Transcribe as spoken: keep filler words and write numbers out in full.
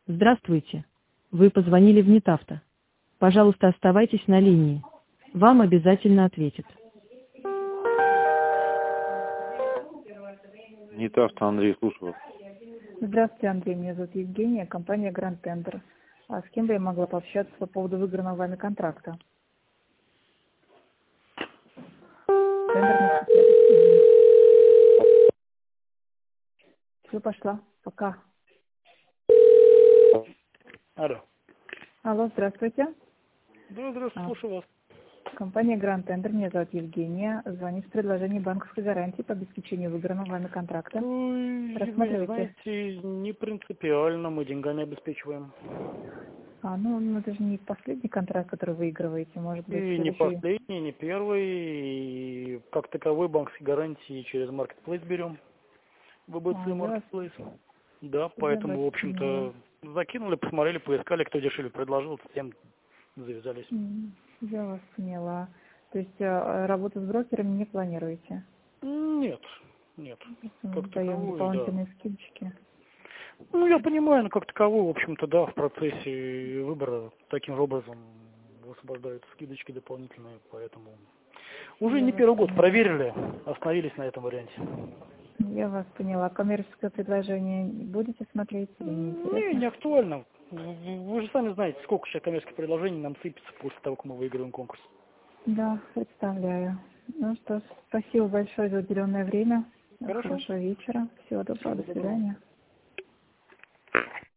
Здравствуйте. Вы позвонили в Нетавто. Пожалуйста, оставайтесь на линии. Вам обязательно ответят. Нетавто, Андрей, слушаю вас. Здравствуйте, Андрей. Меня зовут Евгения, компания Grand Tender. А с кем бы я могла пообщаться по поводу выигранного вами контракта? Тендер. Все, пошла. Пока. Алло. Алло, здравствуйте. Да, здравствуйте, А, слушаю вас. Компания Grand Tender. Меня зовут Евгения. Звоню с предложением банковской гарантии по обеспечению выигранного вами контракта. Ой, Евгения, Рассматривайте. знаете, не принципиально, мы деньгами обеспечиваем. А, ну, ну, это же не последний контракт, который выигрываете. Может быть, И не следующий... последний, не первый, и как таковой банковской гарантии через Marketplace берем. В ВБЦ А, я вас, Marketplace. Да, я вас поэтому, в поняла. общем-то, закинули, посмотрели, поискали, кто дешевле предложил, с тем завязались. М, Я вас поняла. То есть э, работу с брокерами не планируете? Нет, нет. Мы Как даем таковой, да. дополнительные скидочки. Ну, я понимаю, но как таковой, в общем-то, да, в процессе выбора таким же образом высвобождаются скидочки дополнительные, поэтому уже Я не вас первый год поняла. проверили, остановились на этом варианте. Я вас поняла. Коммерческое предложение будете смотреть или не Не, интересно? не актуально. Вы вы же сами знаете, сколько сейчас коммерческих предложений нам сыпется после того, как мы выигрываем конкурс. Да, представляю. Ну что ж, спасибо большое за уделенное время. Хорошо? Хорошего вечера. Всего доброго. Всего До доброго. свидания.